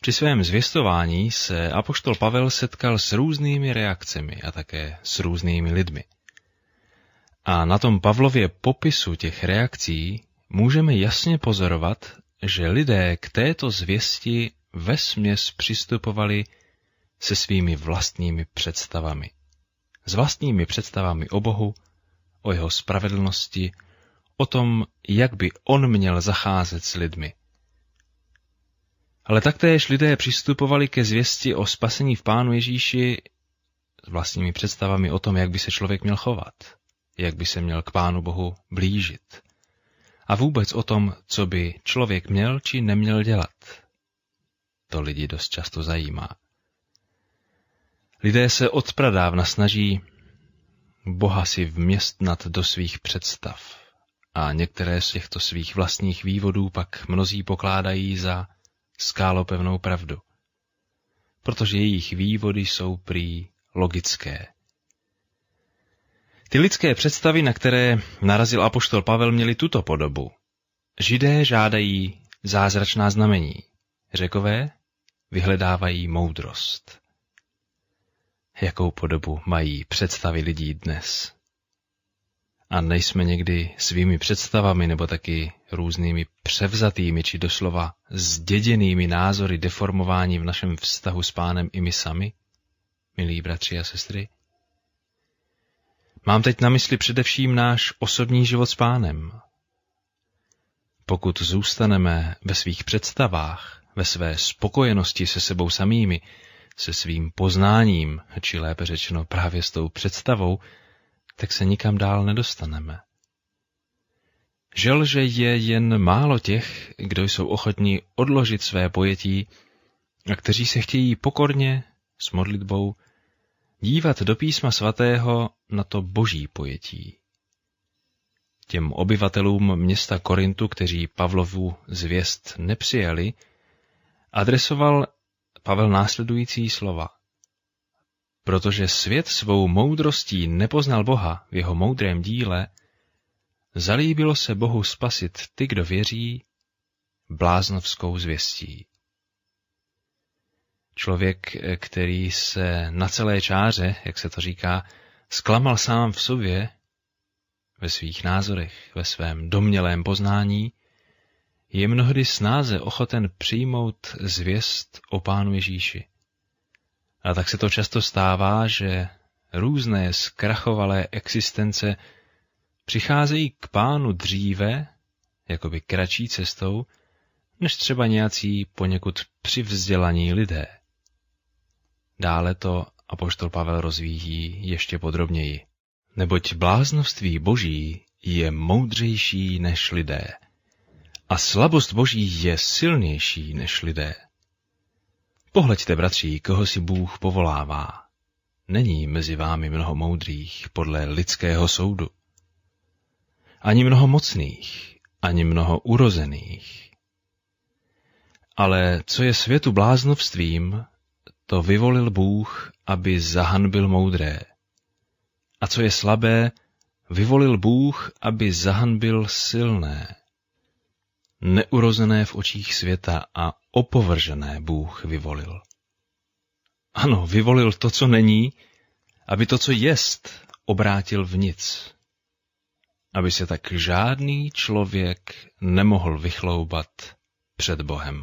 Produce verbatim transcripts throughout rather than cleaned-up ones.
Při svém zvěstování se apoštol Pavel setkal s různými reakcemi a také s různými lidmi. A na tom Pavlově popisu těch reakcí můžeme jasně pozorovat, že lidé k této zvěsti vesměs přistupovali se svými vlastními představami. S vlastními představami o Bohu, o jeho spravedlnosti, o tom, jak by on měl zacházet s lidmi. Ale taktéž lidé přistupovali ke zvěsti o spasení v Pánu Ježíši s vlastními představami o tom, jak by se člověk měl chovat, jak by se měl k Pánu Bohu blížit. A vůbec o tom, co by člověk měl či neměl dělat. To lidi dost často zajímá. Lidé se od pradávna snaží Boha si vměstnat do svých představ a některé z těchto svých vlastních vývodů pak mnozí pokládají za skálopevnou pravdu, protože jejich vývody jsou prý logické. Ty lidské představy, na které narazil apoštol Pavel, měly tuto podobu. Židé žádají zázračná znamení, Řekové vyhledávají moudrost. Jakou podobu mají představy lidí dnes? A nejsme někdy svými představami nebo taky různými převzatými či doslova zděděnými názory deformováni v našem vztahu s Pánem i my sami, milí bratři a sestry? Mám teď na mysli především náš osobní život s Pánem. Pokud zůstaneme ve svých představách, ve své spokojenosti se sebou samými, se svým poznáním, či lépe řečeno právě s tou představou, tak se nikam dál nedostaneme. Žel, že je jen málo těch, kdo jsou ochotní odložit své pojetí a kteří se chtějí pokorně s modlitbou dívat do písma svatého na to boží pojetí. Těm obyvatelům města Korintu, kteří Pavlovu zvěst nepřijali, adresoval Pavel následující slova. Protože svět svou moudrostí nepoznal Boha v jeho moudrém díle, zalíbilo se Bohu spasit ty, kdo věří, bláznovskou zvěstí. Člověk, který se na celé čáře, jak se to říká, zklamal sám v sobě, ve svých názorech, ve svém domnělém poznání, je mnohdy snáze ochoten přijmout zvěst o Pánu Ježíši. A tak se to často stává, že různé zkrachovalé existence přicházejí k Pánu dříve, jakoby kratší cestou, než třeba nějací poněkud přivzdělaní lidé. Dále to apoštol Pavel rozvíjí ještě podrobněji. Neboť bláznoství Boží je moudřejší než lidé a slabost Boží je silnější než lidé. Pohleďte, bratři, koho si Bůh povolává. Není mezi vámi mnoho moudrých podle lidského soudu. Ani mnoho mocných, ani mnoho urozených. Ale co je světu bláznovstvím, to vyvolil Bůh, aby zahanbil moudré. A co je slabé, vyvolil Bůh, aby zahanbil silné. Neurozené v očích světa a opovržené Bůh vyvolil. Ano, vyvolil to, co není, aby to, co jest, obrátil v nic. Aby se tak žádný člověk nemohl vychloubat před Bohem.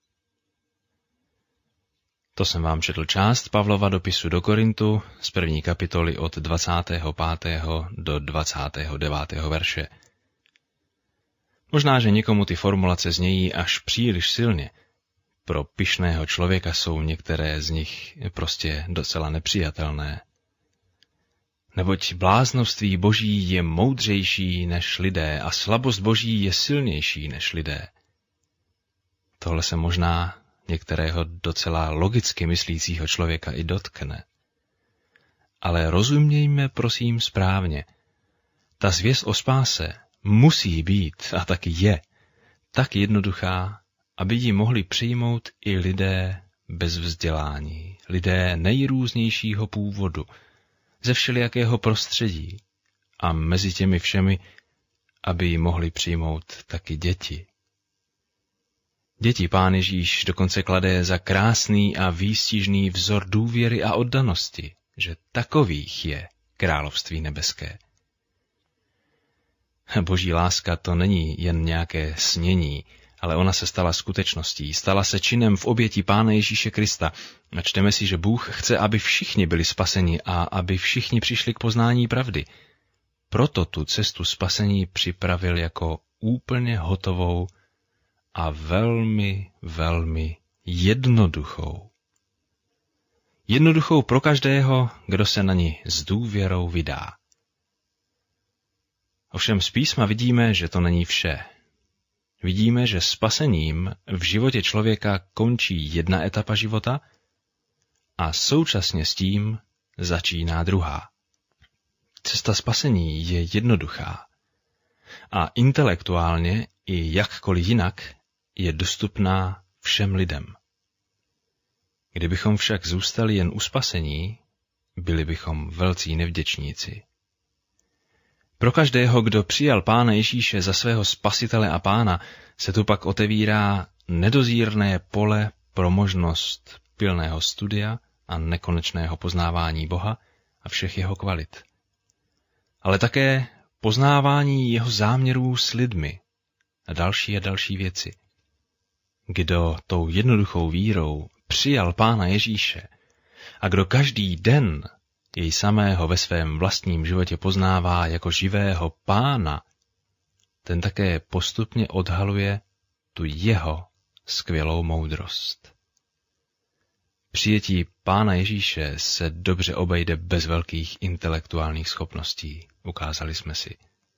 To jsem vám četl část Pavlova dopisu do Korintu z první kapitoly od dvacátého pátého do dvacátého devátého verše. Možná, že někomu ty formulace znějí až příliš silně. Pro pyšného člověka jsou některé z nich prostě docela nepřijatelné. Neboť bláznovství Boží je moudřejší než lidé a slabost Boží je silnější než lidé. Tohle se možná některého docela logicky myslícího člověka i dotkne. Ale rozumějme prosím správně. Ta zvěst o spáse musí být, a taky je, tak jednoduchá, aby ji mohli přijmout i lidé bez vzdělání, lidé nejrůznějšího původu, ze všelijakého prostředí a mezi těmi všemi, aby ji mohli přijmout taky děti. Děti Pán Ježíš dokonce klade za krásný a výstižný vzor důvěry a oddanosti, že takových je království nebeské. Boží láska to není jen nějaké snění, ale ona se stala skutečností, stala se činem v oběti Pána Ježíše Krista. A čteme si, že Bůh chce, aby všichni byli spaseni a aby všichni přišli k poznání pravdy. Proto tu cestu spasení připravil jako úplně hotovou a velmi, velmi jednoduchou. Jednoduchou pro každého, kdo se na ní s důvěrou vydá. Ovšem z písma vidíme, že to není vše. Vidíme, že spasením v životě člověka končí jedna etapa života a současně s tím začíná druhá. Cesta spasení je jednoduchá a intelektuálně i jakkoliv jinak je dostupná všem lidem. Kdybychom však zůstali jen u spasení, byli bychom velcí nevděčníci. Pro každého, kdo přijal Pána Ježíše za svého spasitele a pána, se tu pak otevírá nedozírné pole pro možnost pilného studia a nekonečného poznávání Boha a všech jeho kvalit. Ale také poznávání jeho záměrů s lidmi a další a další věci. Kdo tou jednoduchou vírou přijal Pána Ježíše a kdo každý den jej samého ve svém vlastním životě poznává jako živého Pána, ten také postupně odhaluje tu jeho skvělou moudrost. Přijetí Pána Ježíše se dobře obejde bez velkých intelektuálních schopností, ukázali jsme si.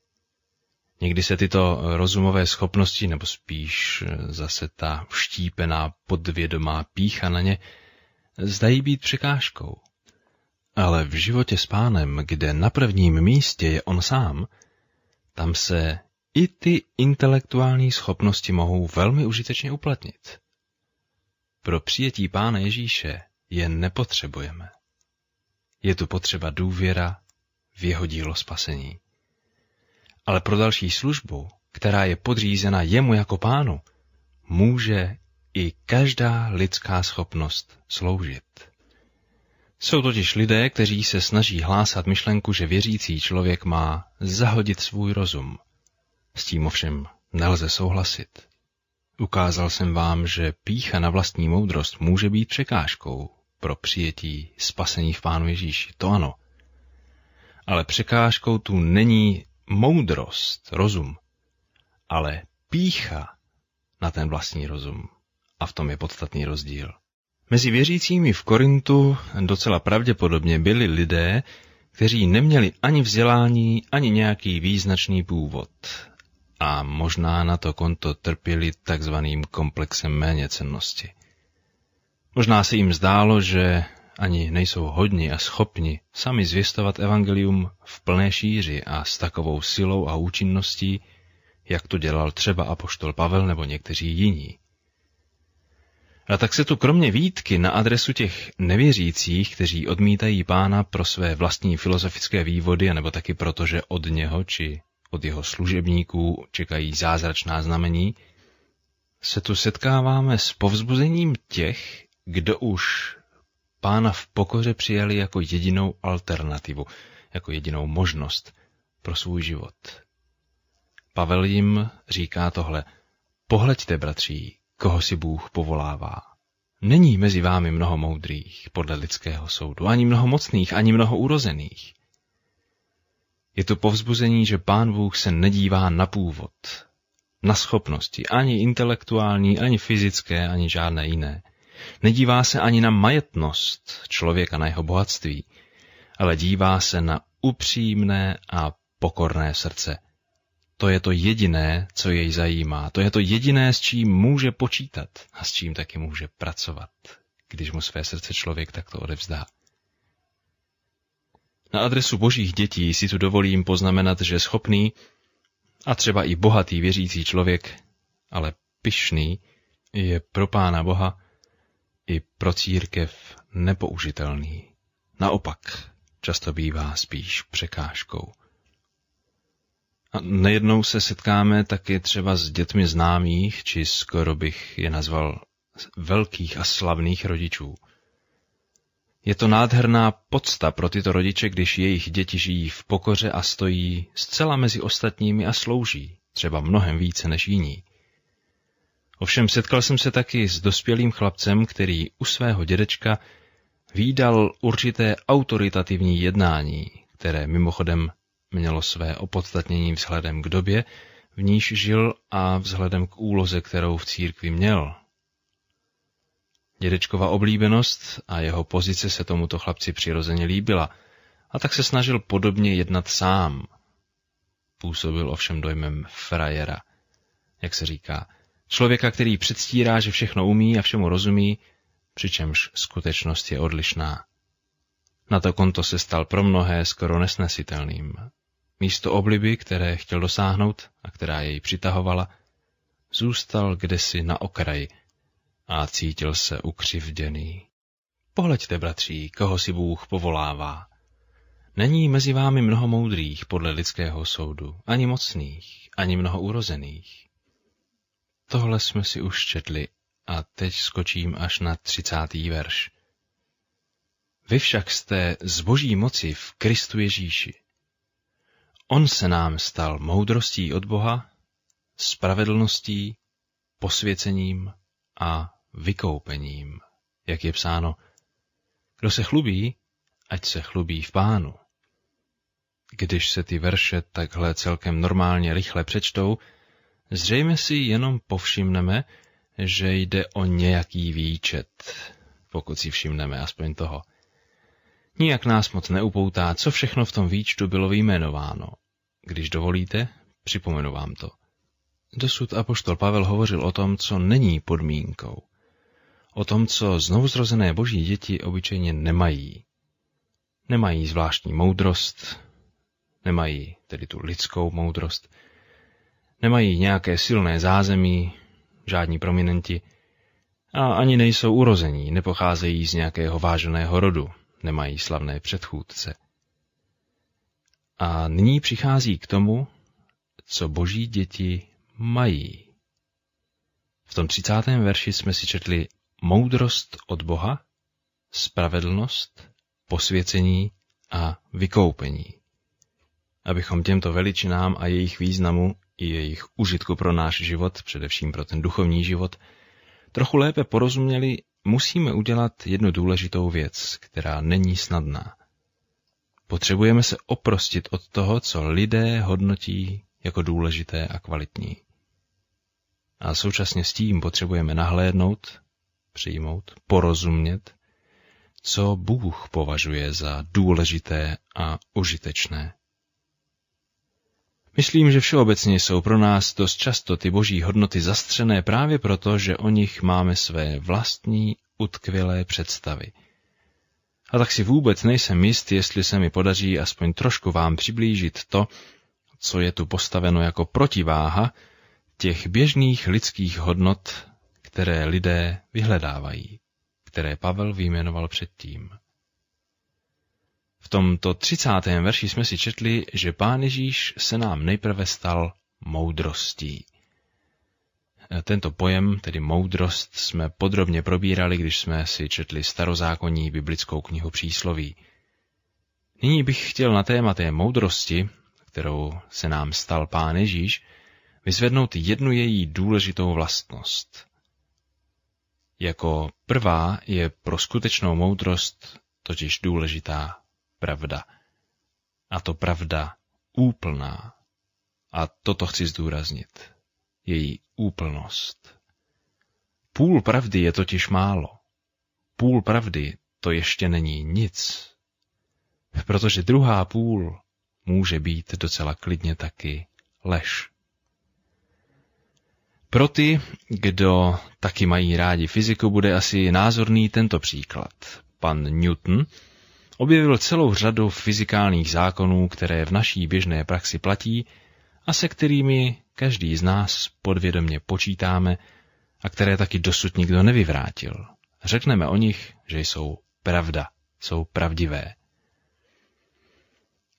Někdy se tyto rozumové schopnosti, nebo spíš zase ta vštípená podvědomá pýcha na ně, zdají být překážkou. Ale v životě s Pánem, kde na prvním místě je on sám, tam se i ty intelektuální schopnosti mohou velmi užitečně uplatnit. Pro přijetí Pána Ježíše je nepotřebujeme. Je tu potřeba důvěra v jeho dílo spasení. Ale pro další službu, která je podřízena jemu jako Pánu, může i každá lidská schopnost sloužit. Jsou totiž lidé, kteří se snaží hlásat myšlenku, že věřící člověk má zahodit svůj rozum. S tím ovšem nelze souhlasit. Ukázal jsem vám, že pýcha na vlastní moudrost může být překážkou pro přijetí spasení v Pánu Ježíši, to ano. Ale překážkou tu není moudrost, rozum, ale pýcha na ten vlastní rozum. A v tom je podstatný rozdíl. Mezi věřícími v Korintu docela pravděpodobně byli lidé, kteří neměli ani vzdělání, ani nějaký význačný původ. A možná na to konto trpěli takzvaným komplexem méněcennosti. Možná se jim zdálo, že ani nejsou hodni a schopni sami zvěstovat evangelium v plné šíři a s takovou silou a účinností, jak to dělal třeba apoštol Pavel nebo někteří jiní. A tak se tu kromě výtky na adresu těch nevěřících, kteří odmítají Pána pro své vlastní filozofické vývody, anebo taky proto, že od něho či od jeho služebníků čekají zázračná znamení, se tu setkáváme s povzbuzením těch, kdo už Pána v pokoře přijali jako jedinou alternativu, jako jedinou možnost pro svůj život. Pavel jim říká tohle: pohleďte, bratří, koho si Bůh povolává. Není mezi vámi mnoho moudrých podle lidského soudu, ani mnoho mocných, ani mnoho urozených. Je to povzbuzení, že Pán Bůh se nedívá na původ, na schopnosti, ani intelektuální, ani fyzické, ani žádné jiné. Nedívá se ani na majetnost člověka, na jeho bohatství, ale dívá se na upřímné a pokorné srdce. To je to jediné, co jej zajímá. To je to jediné, s čím může počítat a s čím taky může pracovat, když mu své srdce člověk takto odevzdá. Na adresu božích dětí si tu dovolím poznamenat, že schopný a třeba i bohatý věřící člověk, ale pyšný, je pro Pána Boha i pro církev nepoužitelný. Naopak často bývá spíš překážkou. A nejednou se setkáme taky třeba s dětmi známých, či skoro bych je nazval velkých a slavných rodičů. Je to nádherná podsta pro tyto rodiče, když jejich děti žijí v pokoře a stojí zcela mezi ostatními a slouží, třeba mnohem více než jiní. Ovšem setkal jsem se taky s dospělým chlapcem, který u svého dědečka vídal určité autoritativní jednání, které mimochodem mělo své opodstatnění vzhledem k době, v níž žil a vzhledem k úloze, kterou v církvi měl. Dědečkova oblíbenost a jeho pozice se tomuto chlapci přirozeně líbila, a tak se snažil podobně jednat sám. Působil ovšem dojmem frajera, jak se říká, člověka, který předstírá, že všechno umí a všemu rozumí, přičemž skutečnost je odlišná. Na to konto se stal pro mnohé skoro nesnesitelným. Místo obliby, které chtěl dosáhnout a která jej přitahovala, zůstal kdesi na okraji a cítil se ukřivděný. Pohleďte, bratří, koho si Bůh povolává. Není mezi vámi mnoho moudrých podle lidského soudu, ani mocných, ani mnoho urozených. Tohle jsme si už četli a teď skočím až na třicátý verš. Vy však jste z boží moci v Kristu Ježíši. On se nám stal moudrostí od Boha, spravedlností, posvěcením a vykoupením, jak je psáno. Kdo se chlubí, ať se chlubí v Pánu. Když se ty verše takhle celkem normálně rychle přečtou, zřejmě si jenom povšimneme, že jde o nějaký výčet, pokud si všimneme aspoň toho. Nijak nás moc neupoutá, co všechno v tom výčtu bylo vyjmenováno. Když dovolíte, připomenu vám to. Dosud apoštol Pavel hovořil o tom, co není podmínkou. O tom, co znovuzrozené boží děti obyčejně nemají. Nemají zvláštní moudrost, nemají tedy tu lidskou moudrost, nemají nějaké silné zázemí, žádní prominenti, a ani nejsou urození, nepocházejí z nějakého váženého rodu, nemají slavné předchůdce. A nyní přichází k tomu, co boží děti mají. V tom třicátém verši jsme si četli moudrost od Boha, spravedlnost, posvěcení a vykoupení. Abychom těmto veličinám a jejich významu i jejich užitku pro náš život, především pro ten duchovní život, trochu lépe porozuměli, musíme udělat jednu důležitou věc, která není snadná. Potřebujeme se oprostit od toho, co lidé hodnotí jako důležité a kvalitní. A současně s tím potřebujeme nahlédnout, přijmout, porozumět, co Bůh považuje za důležité a užitečné. Myslím, že všeobecně jsou pro nás dost často ty boží hodnoty zastřené právě proto, že o nich máme své vlastní utkvělé představy. A tak si vůbec nejsem jist, jestli se mi podaří aspoň trošku vám přiblížit to, co je tu postaveno jako protiváha těch běžných lidských hodnot, které lidé vyhledávají, které Pavel vyjmenoval předtím. V tomto třicátém verši jsme si četli, že Pán Ježíš se nám nejprve stal moudrostí. Tento pojem, tedy moudrost, jsme podrobně probírali, když jsme si četli starozákonní biblickou knihu Přísloví. Nyní bych chtěl na téma té moudrosti, kterou se nám stal Pán Ježíš, vyzvednout jednu její důležitou vlastnost. Jako prvá je pro skutečnou moudrost totiž důležitá pravda. A to pravda úplná. A toto chci zdůraznit. Její úplnost. Půl pravdy je totiž málo. Půl pravdy to ještě není nic. Protože druhá půl může být docela klidně taky lež. Pro ty, kdo taky mají rádi fyziku, bude asi názorný tento příklad. Pan Newton objevil celou řadu fyzikálních zákonů, které v naší běžné praxi platí a se kterými každý z nás podvědomě počítáme a které taky dosud nikdo nevyvrátil. Řekneme o nich, že jsou pravda, jsou pravdivé.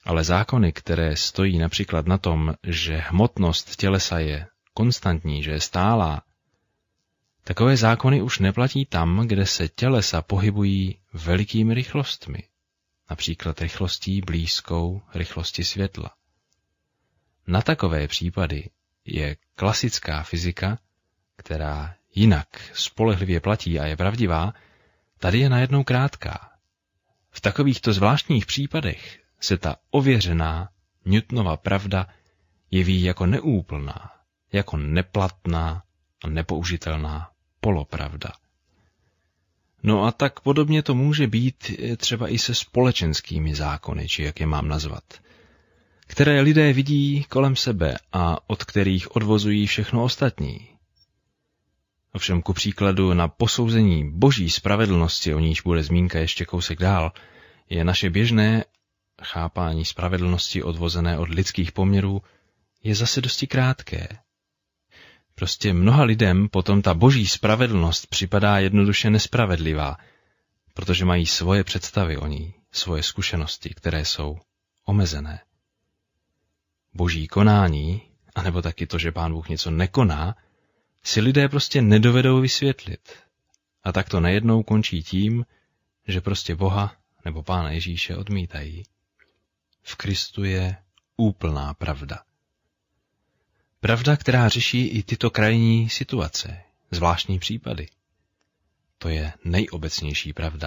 Ale zákony, které stojí například na tom, že hmotnost tělesa je konstantní, že je stálá, takové zákony už neplatí tam, kde se tělesa pohybují velikými rychlostmi, například rychlostí blízkou rychlosti světla. Na takové případy je klasická fyzika, která jinak spolehlivě platí a je pravdivá, tady je najednou krátká. V takovýchto zvláštních případech se ta ověřená Newtonova pravda jeví jako neúplná, jako neplatná a nepoužitelná polopravda. No a tak podobně to může být třeba i se společenskými zákony, či jak je mám nazvat, které lidé vidí kolem sebe a od kterých odvozují všechno ostatní. Ovšem ku příkladu na posouzení boží spravedlnosti, o níž bude zmínka ještě kousek dál, je naše běžné chápání spravedlnosti odvozené od lidských poměrů je zase dosti krátké. Prostě mnoha lidem potom ta boží spravedlnost připadá jednoduše nespravedlivá, protože mají svoje představy o ní, svoje zkušenosti, které jsou omezené. Boží konání, anebo taky to, že Pán Bůh něco nekoná, si lidé prostě nedovedou vysvětlit. A tak to najednou končí tím, že prostě Boha nebo Pána Ježíše odmítají. V Kristu je úplná pravda. Pravda, která řeší i tyto krajní situace, zvláštní případy. To je nejobecnější pravda.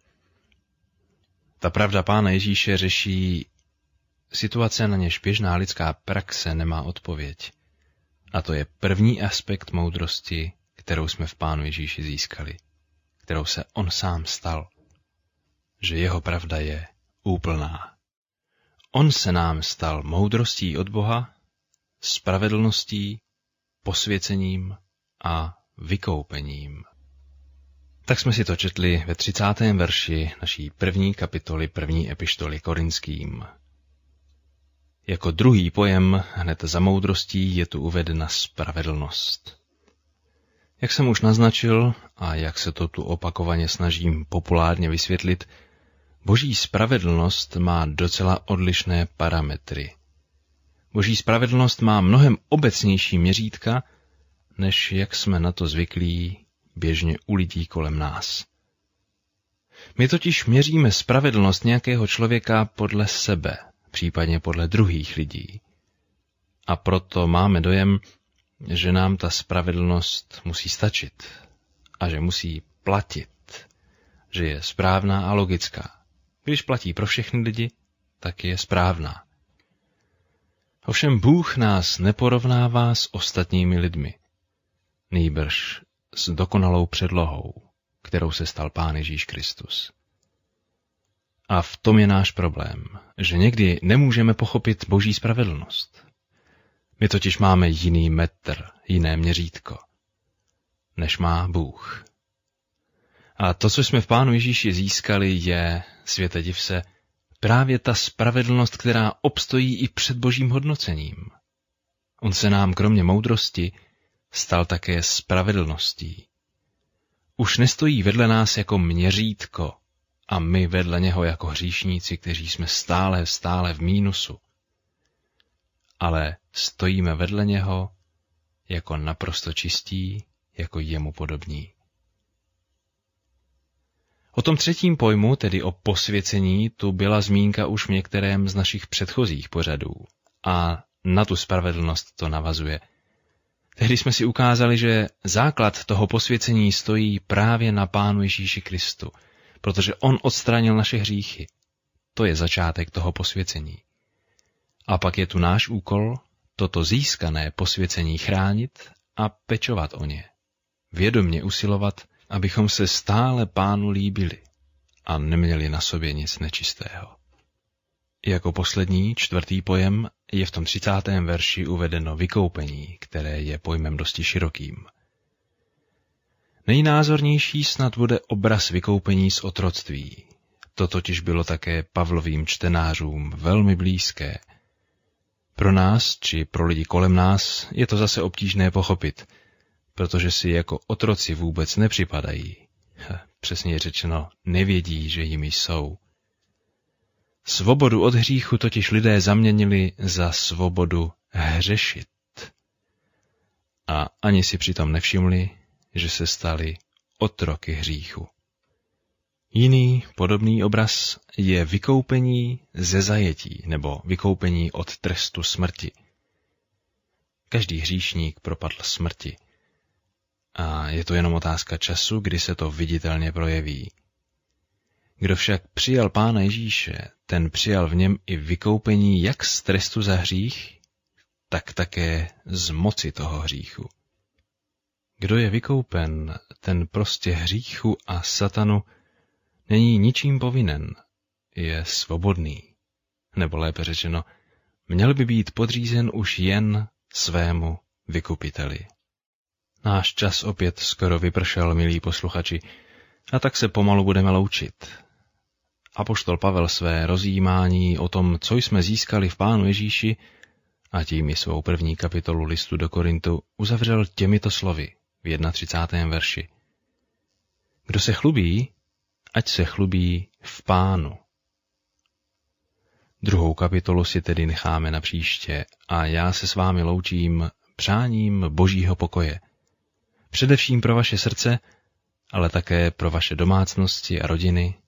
Ta pravda Pána Ježíše řeší situace, na něž běžná lidská praxe nemá odpověď. A to je první aspekt moudrosti, kterou jsme v Pánu Ježíši získali, kterou se on sám stal, že jeho pravda je úplná. On se nám stal moudrostí od Boha, spravedlností, posvěcením a vykoupením. Tak jsme si to četli ve třicátém verši naší první kapitoly první epištoly Korinským. Jako druhý pojem hned za moudrostí je tu uvedena spravedlnost. Jak jsem už naznačil a jak se to tu opakovaně snažím populárně vysvětlit, boží spravedlnost má docela odlišné parametry. Boží spravedlnost má mnohem obecnější měřítka, než jak jsme na to zvyklí běžně u lidí kolem nás. My totiž měříme spravedlnost nějakého člověka podle sebe, případně podle druhých lidí. A proto máme dojem, že nám ta spravedlnost musí stačit a že musí platit, že je správná a logická. Když platí pro všechny lidi, tak je správná. Ovšem Bůh nás neporovnává s ostatními lidmi, nýbrž s dokonalou předlohou, kterou se stal Pán Ježíš Kristus. A v tom je náš problém, že někdy nemůžeme pochopit boží spravedlnost. My totiž máme jiný metr, jiné měřítko, než má Bůh. A to, co jsme v Pánu Ježíši získali, je, světe div se, právě ta spravedlnost, která obstojí i před božím hodnocením. On se nám kromě moudrosti stal také spravedlností. Už nestojí vedle nás jako měřítko a my vedle něho jako hříšníci, kteří jsme stále, stále v mínusu. Ale stojíme vedle něho jako naprosto čistí, jako jemu podobní. O tom třetím pojmu, tedy o posvěcení, tu byla zmínka už v některém z našich předchozích pořadů a na tu spravedlnost to navazuje. Tehdy jsme si ukázali, že základ toho posvěcení stojí právě na Pánu Ježíši Kristu, protože on odstranil naše hříchy. To je začátek toho posvěcení. A pak je tu náš úkol toto získané posvěcení chránit a pečovat o ně. Vědomně usilovat, abychom se stále Pánu líbili a neměli na sobě nic nečistého. Jako poslední, čtvrtý pojem je v tom třicátém verši uvedeno vykoupení, které je pojmem dosti širokým. Nejnázornější snad bude obraz vykoupení z otroctví. To totiž bylo také Pavlovým čtenářům velmi blízké. Pro nás, či pro lidi kolem nás, je to zase obtížné pochopit, protože si jako otroci vůbec nepřipadají. Přesně řečeno, nevědí, že jimi jsou. Svobodu od hříchu totiž lidé zaměnili za svobodu hřešit. A ani si přitom nevšimli, že se stali otroky hříchu. Jiný podobný obraz je vykoupení ze zajetí nebo vykoupení od trestu smrti. Každý hříšník propadl smrti. A je to jenom otázka času, kdy se to viditelně projeví. Kdo však přijal Pána Ježíše, ten přijal v něm i vykoupení jak z trestu za hřích, tak také z moci toho hříchu. Kdo je vykoupen, ten prostě hříchu a satanu není ničím povinen, je svobodný. Nebo lépe řečeno, měl by být podřízen už jen svému vykupiteli. Náš čas opět skoro vypršel, milí posluchači, a tak se pomalu budeme loučit. Apoštol Pavel své rozjímání o tom, co jsme získali v Pánu Ježíši, a tím i svou první kapitolu listu do Korintu, uzavřel těmito slovy v třicátém prvním verši. Kdo se chlubí, ať se chlubí v Pánu. Druhou kapitolu si tedy necháme na příště a já se s vámi loučím přáním Božího pokoje. Především pro vaše srdce, ale také pro vaše domácnosti a rodiny,